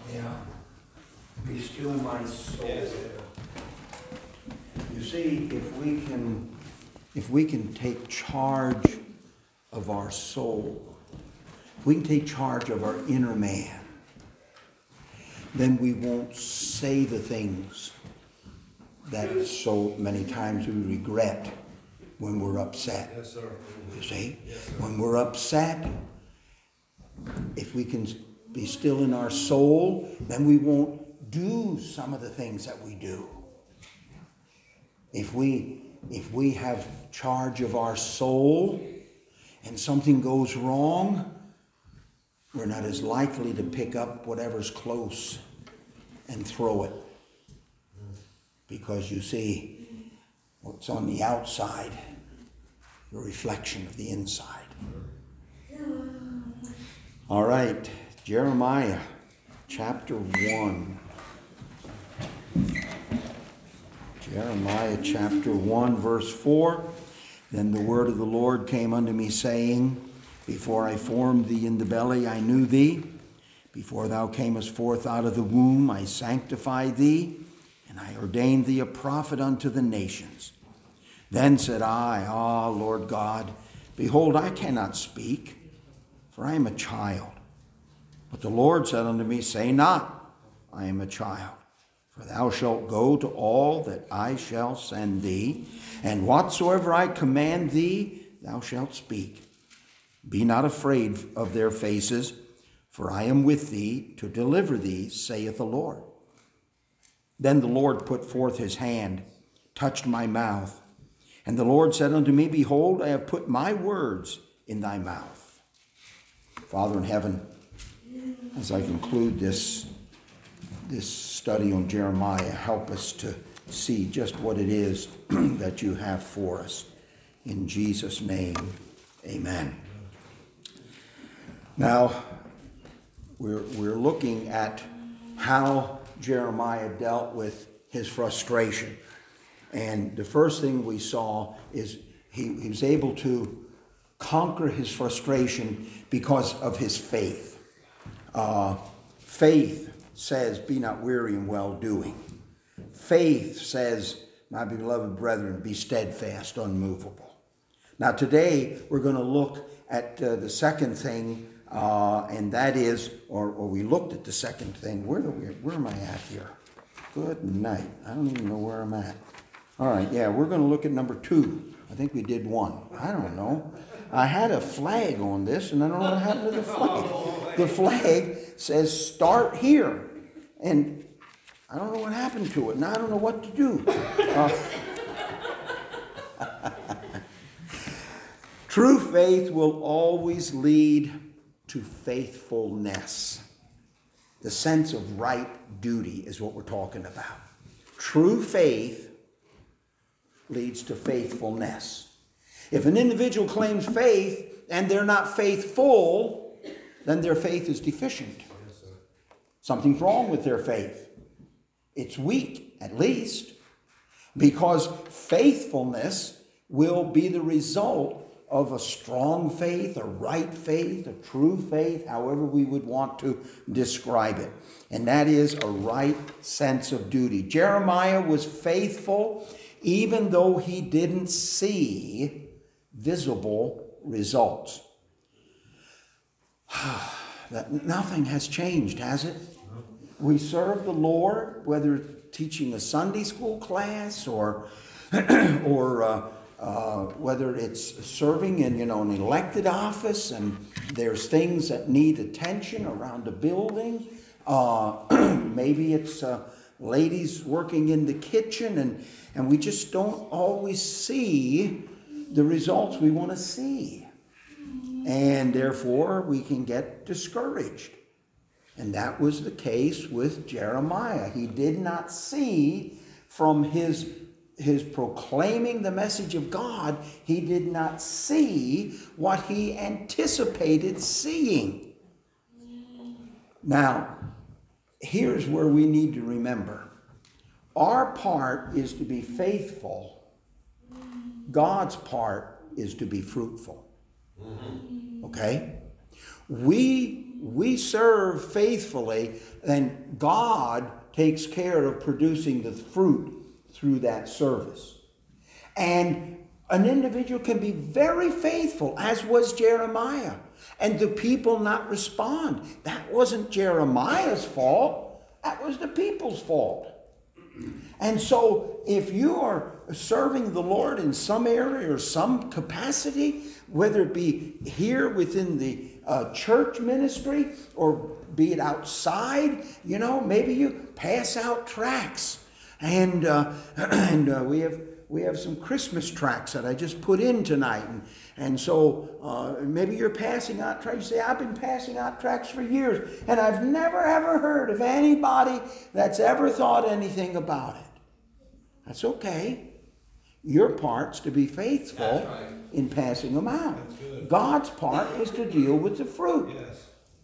Yeah. Be still my soul. Yes. You see, if we can take charge of our soul, if we can take charge of our inner man, then we won't say the things that so many times we regret when we're upset. Yes, sir. You see? Yes, sir. When we're upset, if we can be still in our soul, then we won't do some of the things that we do. If we have charge of our soul and something goes wrong, we're not as likely to pick up whatever's close and throw it. Because you see, what's on the outside, the reflection of the inside. All right, Jeremiah chapter 1. Jeremiah chapter 1, verse 4. Then the word of the Lord came unto me, saying, Before I formed thee in the belly, I knew thee. Before thou camest forth out of the womb, I sanctified thee, and I ordained thee a prophet unto the nations. Then said I, Ah, Lord God, behold, I cannot speak, for I am a child. But the Lord said unto me, Say not, I am a child. For thou shalt go to all that I shall send thee, and whatsoever I command thee, thou shalt speak. Be not afraid of their faces, for I am with thee to deliver thee, saith the Lord. Then the Lord put forth his hand, touched my mouth, and the Lord said unto me, Behold, I have put my words in thy mouth. Father in heaven, as I conclude this study on Jeremiah, help us to see just what it is that you have for us. In Jesus' name, amen. Now, we're looking at how Jeremiah dealt with his frustration. And the first thing we saw is he was able to conquer his frustration because of his faith. Faith says, Be not weary in well-doing. Faith says, My beloved brethren, be steadfast, unmovable. Now today we're going to look at the second thing, and that is, or we looked at the second thing. Where am I at here? Good night. I don't even know where I'm at. All right, yeah, we're going to look at number 2. I think we did 1. I don't know. I had a flag on this, and I don't know what happened to the flag. The flag says start here. And I don't know what happened to it, and I don't know what to do. True faith will always lead to faithfulness. The sense of right duty is what we're talking about. True faith leads to faithfulness. If an individual claims faith and they're not faithful, then their faith is deficient. Something's wrong with their faith. It's weak, at least, because faithfulness will be the result of a strong faith, a right faith, a true faith, however we would want to describe it. And that is a right sense of duty. Jeremiah was faithful even though he didn't see visible results. Nothing has changed, has it? We serve the Lord, whether teaching a Sunday school class or whether it's serving in an elected office, and there's things that need attention around a building. Maybe it's ladies working in the kitchen, and we just don't always see the results we want to see. And therefore, we can get discouraged. And that was the case with Jeremiah. He did not see from his proclaiming the message of God, he did not see what he anticipated seeing. Now, here's where we need to remember. Our part is to be faithful. God's part is to be fruitful. Okay? We we serve faithfully, then God takes care of producing the fruit through that service. And an individual can be very faithful, as was Jeremiah, and the people not respond. That wasn't Jeremiah's fault. That was the people's fault. And so if you are serving the Lord in some area or some capacity, whether it be here within the church ministry or be it outside, maybe you pass out tracts. And we have some Christmas tracts that I just put in tonight. And so maybe you're passing out tracts. You say, I've been passing out tracts for years, and I've never ever heard of anybody that's ever thought anything about it. That's okay. Your part's to be faithful in passing them out. God's part is to deal with the fruit. Yes.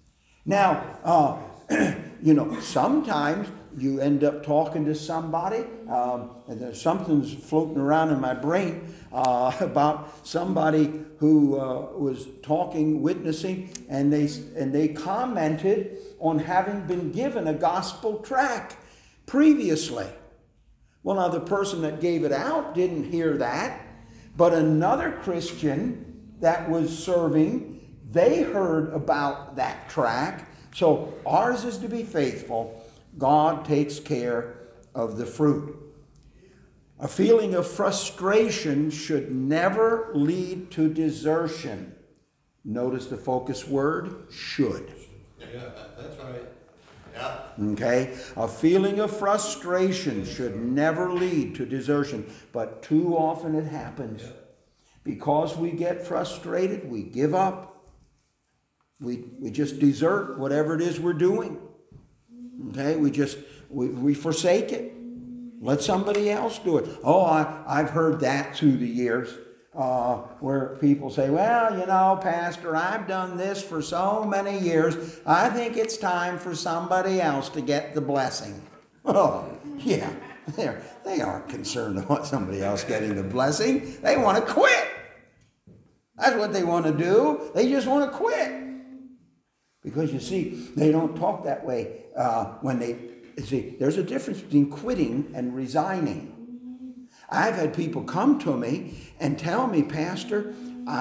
Now, sometimes you end up talking to somebody, and there's something's floating around in my brain about somebody who was talking, witnessing, and they commented on having been given a gospel tract previously. Well, now the person that gave it out didn't hear that, but another Christian that was serving, they heard about that tract. So ours is to be faithful. God takes care of the fruit. A feeling of frustration should never lead to desertion. Notice the focus word, should. Yeah, that's right. Yeah. Okay? A feeling of frustration should never lead to desertion, but too often it happens. Because we get frustrated, we give up. We just desert whatever it is we're doing. Okay? We forsake it. Let somebody else do it. Oh, I've heard that through the years. Where people say, well, Pastor, I've done this for so many years. I think it's time for somebody else to get the blessing. Oh, yeah. They aren't concerned about somebody else getting the blessing. They want to quit. That's what they want to do. They just want to quit. Because you see, they don't talk that way there's a difference between quitting and resigning. I've had people come to me and tell me, Pastor,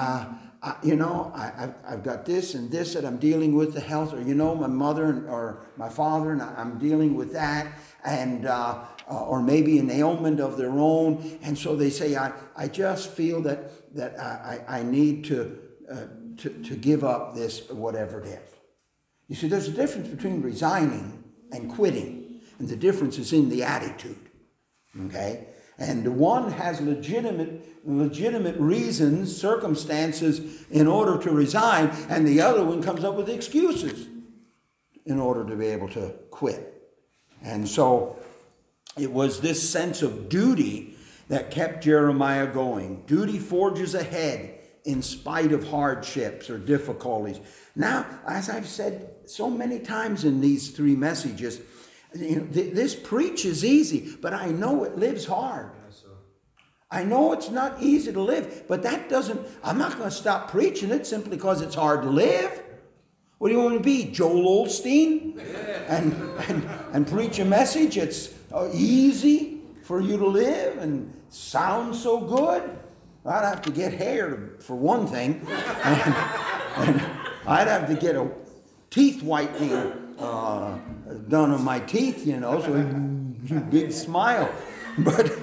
I've got this and this that I'm dealing with, the health, or my mother or my father, and I'm dealing with that, and or maybe an ailment of their own, and so they say, I just feel that I need to give up this, whatever it is. You see, there's a difference between resigning and quitting, and the difference is in the attitude. Okay? And the one has legitimate reasons, circumstances in order to resign, and the other one comes up with excuses in order to be able to quit. And so it was this sense of duty that kept Jeremiah going. Duty forges ahead in spite of hardships or difficulties. Now, as I've said so many times in these three messages, this preach is easy, but I know it lives hard. I know it's not easy to live, but I'm not going to stop preaching it simply because it's hard to live. What do you want to be, Joel Osteen? And preach a message it's easy for you to live and sounds so good? I'd have to get hair for one thing, and I'd have to get a teeth whitening done on my teeth, so a big smile. But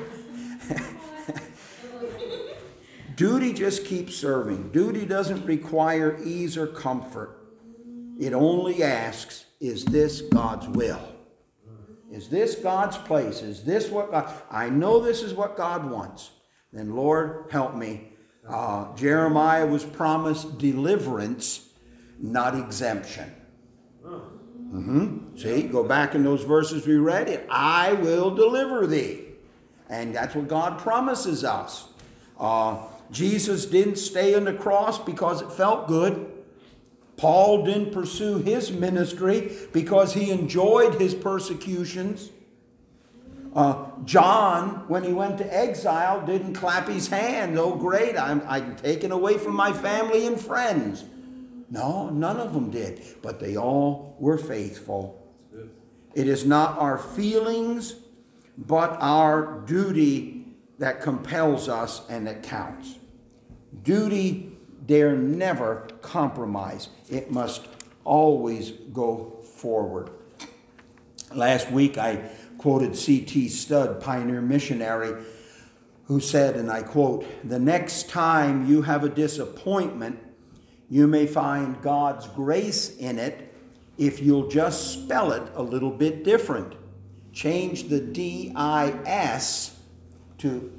duty just keeps serving. Duty doesn't require ease or comfort. It only asks, is this God's will? Is this God's place? Is this what God... I know this is what God wants. Then Lord, help me. Jeremiah was promised deliverance, not exemption. See, go back in those verses we read it. I will deliver thee. And that's what God promises us. Jesus didn't stay on the cross because it felt good. Paul didn't pursue his ministry because he enjoyed his persecutions. John, when he went to exile, didn't clap his hands. Oh, great, I'm taken away from my family and friends. No, none of them did, but they all were faithful. It is not our feelings, but our duty that compels us and that counts. Duty dare never compromise. It must always go forward. Last week I quoted C.T. Studd, pioneer missionary, who said, and I quote, "The next time you have a disappointment, you may find God's grace in it if you'll just spell it a little bit different. Change the D-I-S to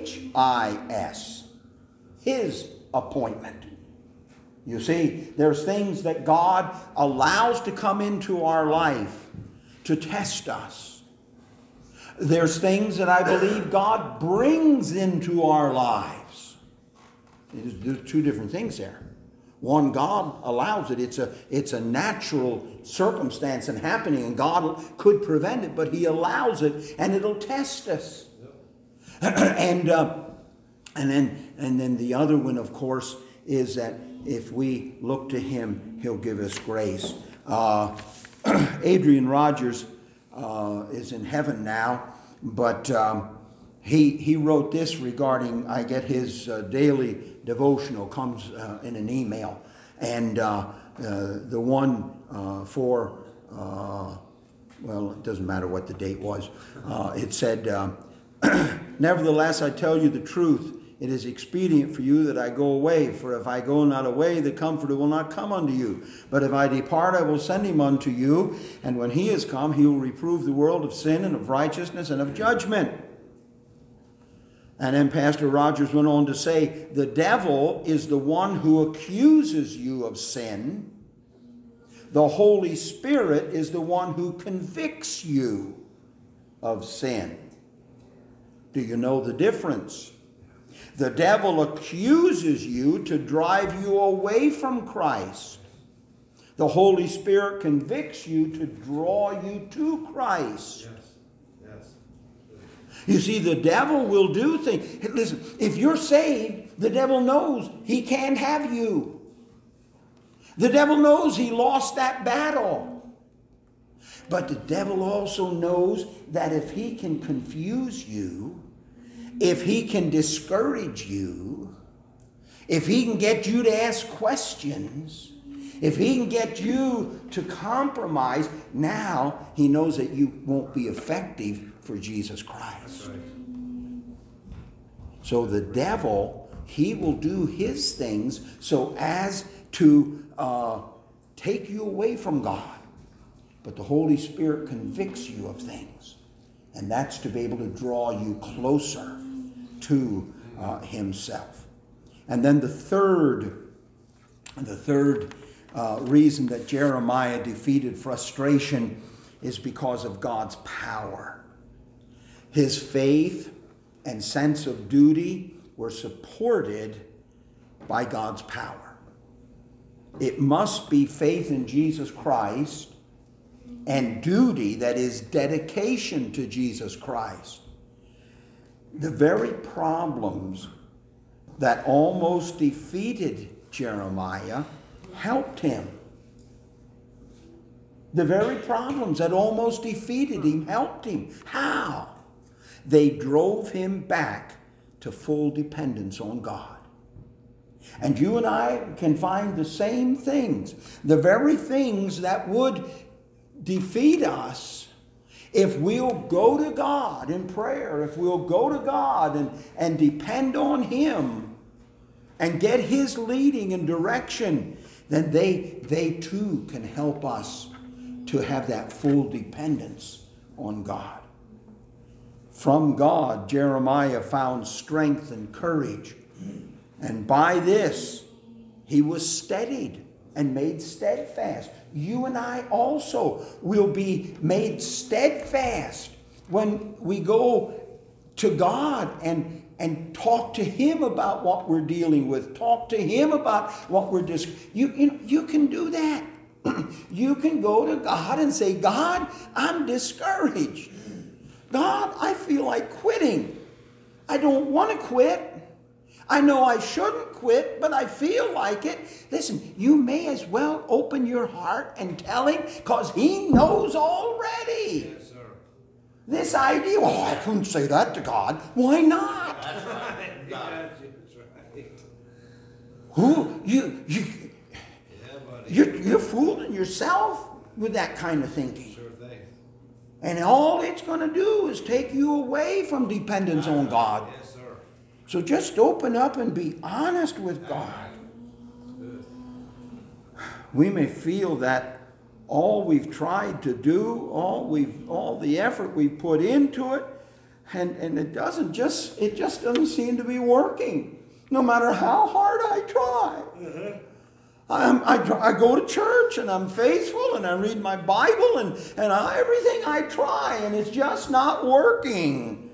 H-I-S. His appointment." You see, there's things that God allows to come into our life to test us. There's things that I believe God brings into our lives. There's two different things there. One, God allows it. It's a natural circumstance and happening, and God could prevent it, but He allows it, and it'll test us. And then the other one, of course, is that if we look to Him, He'll give us grace. Adrian Rogers is in heaven now, but he wrote this regarding, I get his daily devotional, comes in an email, and the one for, well, it doesn't matter what the date was. It said, "Nevertheless, I tell you the truth. It is expedient for you that I go away. For if I go not away, the Comforter will not come unto you. But if I depart, I will send him unto you. And when he is come, he will reprove the world of sin and of righteousness and of judgment." And then Pastor Rogers went on to say, the devil is the one who accuses you of sin. The Holy Spirit is the one who convicts you of sin. Do you know the difference? The devil accuses you to drive you away from Christ. The Holy Spirit convicts you to draw you to Christ. Yes. You see, the devil will do things. Listen, if you're saved, the devil knows he can't have you. The devil knows he lost that battle. But the devil also knows that if he can confuse you, if he can discourage you, if he can get you to ask questions, if he can get you to compromise, now he knows that you won't be effective for Jesus Christ. That's right. So the devil, he will do his things so as to take you away from God. But the Holy Spirit convicts you of things. And that's to be able to draw you closer to himself. And then the third reason that Jeremiah defeated frustration is because of God's power. His faith and sense of duty were supported by God's power. It must be faith in Jesus Christ and duty, that is dedication to Jesus Christ. The very problems that almost defeated Jeremiah helped him. The very problems that almost defeated him helped him. How? They drove him back to full dependence on God. And you and I can find the same things. The very things that would defeat us, if we'll go to God in prayer, if we'll go to God and depend on Him and get His leading and direction, then they too can help us to have that full dependence on God. From God, Jeremiah found strength and courage. And by this, he was steadied and made steadfast. You and I also will be made steadfast when we go to God and talk to Him about what we're dealing with. Talk to Him about what we're you can do that. You can go to God and say, God, I'm discouraged. God, I feel like quitting. I don't want to quit. I know I shouldn't quit, but I feel like it. Listen, you may as well open your heart and tell him, because he knows already. Yes, sir. This idea, well, I couldn't say that to God. Why not? That's right. That's right. Who you Yeah, buddy. you're fooling yourself with that kind of thinking. Sure thing. And all it's going to do is take you away from dependence on God. Yes, sir. So just open up and be honest with God. Good. We may feel that all we've tried to do, all the effort we've put into it, and it just doesn't seem to be working. No matter how hard I try. I go to church and I'm faithful and I read my Bible and everything I try, and it's just not working.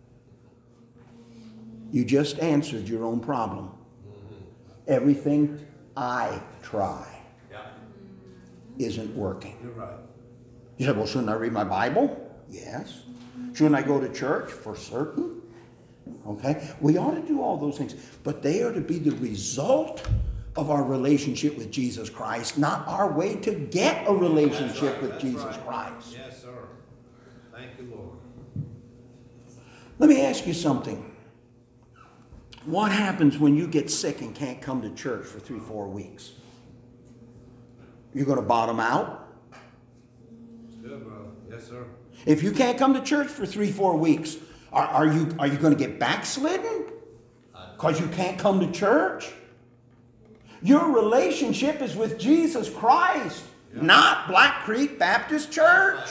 You just answered your own problem. Everything I try isn't working. You're right. You said, well, shouldn't I read my Bible? Yes. Shouldn't I go to church? For certain. Okay? We ought to do all those things. But they are to be the result of our relationship with Jesus Christ, not our way to get a relationship with Jesus Christ. Yes, sir. Thank you, Lord. Let me ask you something. What happens when you get sick and can't come to church for 3-4 weeks? You're going to bottom out? Good, brother. Yes, sir. If you can't come to church for 3-4 weeks, are you going to get backslidden? Because you can't come to church? Your relationship is with Jesus Christ, not Black Creek Baptist Church.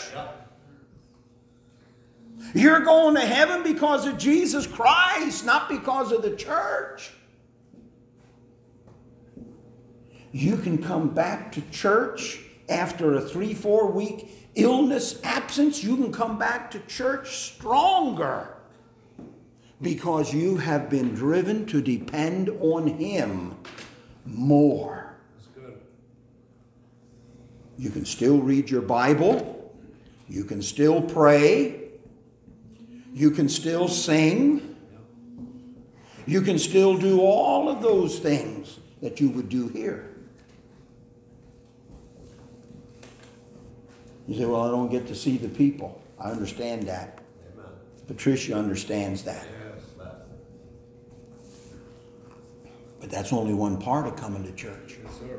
You're going to heaven because of Jesus Christ, not because of the church. You can come back to church after a 3-4 week illness absence. You can come back to church stronger because you have been driven to depend on Him more. That's good. You can still read your Bible. You can still pray. You can still sing. You can still do all of those things that you would do here. You say, well, I don't get to see the people. I understand that. Amen. Patricia understands that. Yes, that. But that's only one part of coming to church. Yes, sir.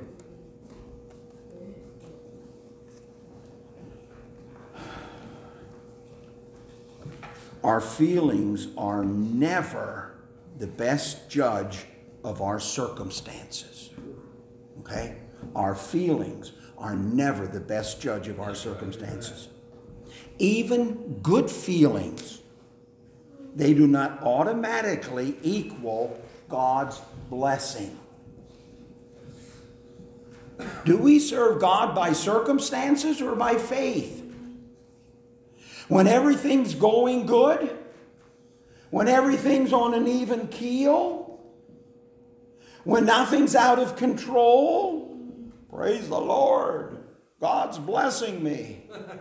Our feelings are never the best judge of our circumstances. Okay? Our feelings are never the best judge of our circumstances. Even good feelings, they do not automatically equal God's blessing. Do we serve God by circumstances or by faith? When everything's going good, when everything's on an even keel, when nothing's out of control, praise the Lord, God's blessing me.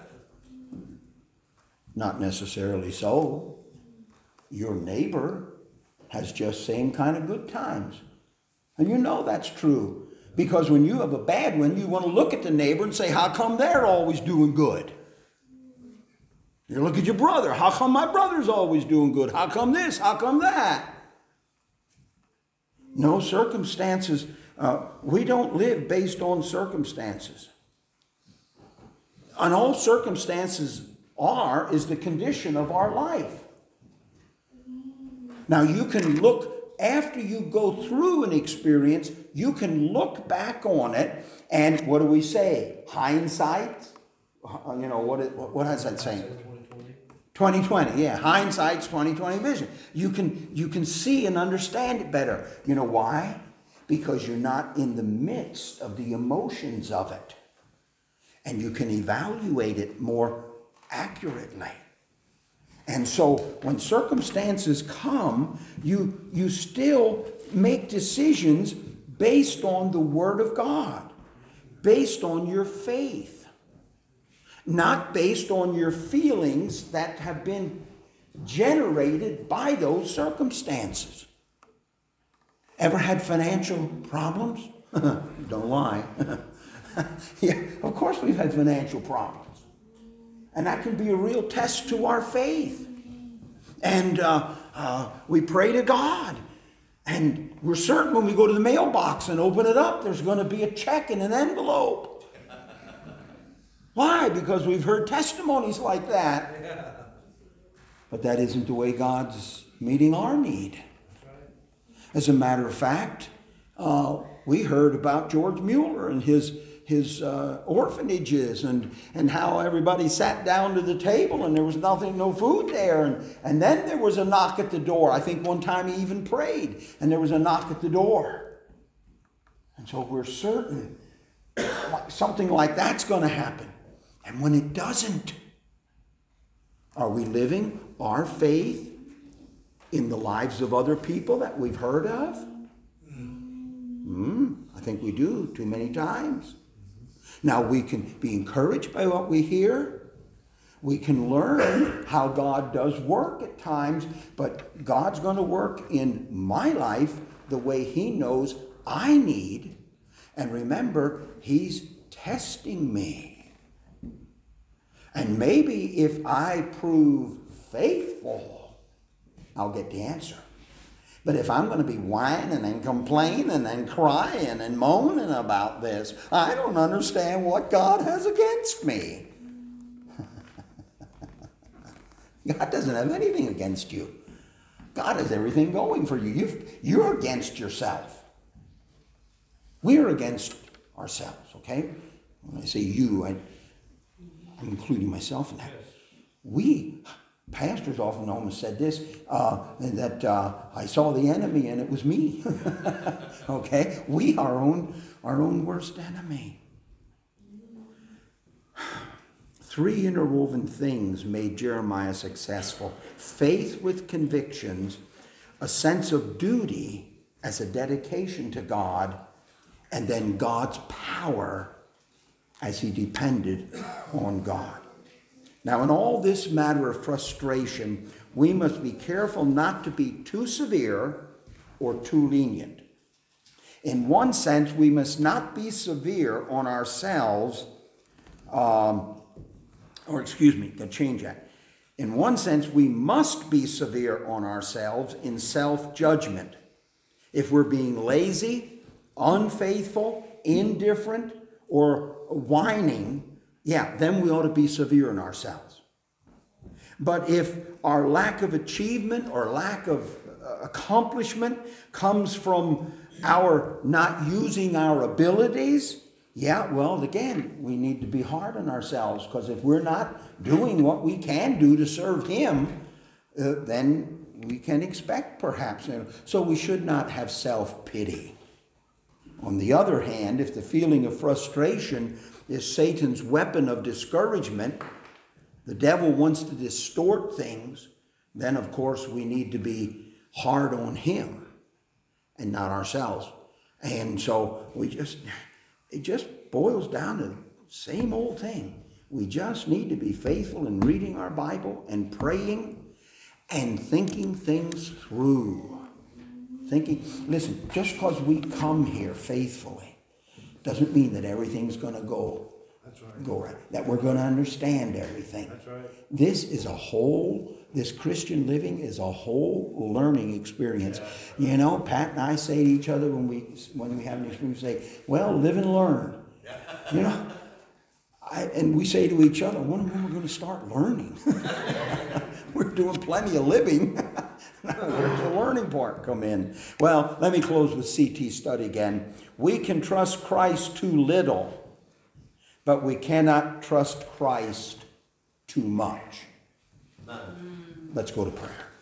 Not necessarily so. Your neighbor has just same kind of good times. And you know that's true. Because when you have a bad one, you want to look at the neighbor and say, how come they're always doing good? You look at your brother. How come my brother's always doing good? How come this? How come that? No circumstances. We don't live based on circumstances. And all circumstances is the condition of our life. Now you can look, after you go through an experience, you can look back on it, and what do we say? Hindsight? You know, what is that saying? 2020, yeah. Hindsight's 2020 vision. You can see and understand it better. You know why? Because you're not in the midst of the emotions of it. And you can evaluate it more accurately. And so when circumstances come, you still make decisions based on the Word of God, based on your faith. Not based on your feelings that have been generated by those circumstances. Ever had financial problems? Don't lie. Yeah, of course we've had financial problems. And that can be a real test to our faith. And we pray to God. And we're certain when we go to the mailbox and open it up, there's going to be a check in an envelope. Why? Because we've heard testimonies like that. But that isn't the way God's meeting our need. As a matter of fact, we heard about George Mueller and his orphanages and how everybody sat down to the table and there was no food there. And then there was a knock at the door. I think one time he even prayed and there was a knock at the door. And so we're certain something like that's going to happen. And when it doesn't, are we living our faith in the lives of other people that we've heard of? I think we do too many times. Now we can be encouraged by what we hear. We can learn how God does work at times, but God's going to work in my life the way He knows I need. And remember, He's testing me. And maybe if I prove faithful, I'll get the answer. But if I'm going to be whining and complaining and crying and moaning about this, I don't understand what God has against me. God doesn't have anything against you. God has everything going for you. You're against yourself. We're against ourselves, okay? When I say you, I'm including myself in that. We, pastors often almost said this, that I saw the enemy and it was me. Okay? We are our own worst enemy. 3 interwoven things made Jeremiah successful. Faith with convictions, a sense of duty as a dedication to God, and then God's power as he depended on God. Now, in all this matter of frustration, we must be careful not to be too severe or too lenient. In one sense, we must not be severe on ourselves, In one sense, we must be severe on ourselves in self-judgment. If we're being lazy, unfaithful, indifferent, or whining, then we ought to be severe on ourselves. But if our lack of achievement or lack of accomplishment comes from our not using our abilities, again, we need to be hard on ourselves, because if we're not doing what we can do to serve Him, then we can expect perhaps. So we should not have self-pity. On the other hand, if the feeling of frustration is Satan's weapon of discouragement, the devil wants to distort things, then of course we need to be hard on him and not ourselves. And so it just boils down to the same old thing. We just need to be faithful in reading our Bible and praying and thinking things through. Listen, just because we come here faithfully doesn't mean that everything's going to go right, that we're going to understand everything. That's right. This Christian living is a whole learning experience. Yeah. Pat and I say to each other when we have an experience, we say, well, live and learn. And we say to each other, when are we going to start learning? We're doing plenty of living. Where's the learning part come in? Well, let me close with C.T. Studd again. We can trust Christ too little, but we cannot trust Christ too much. Let's go to prayer.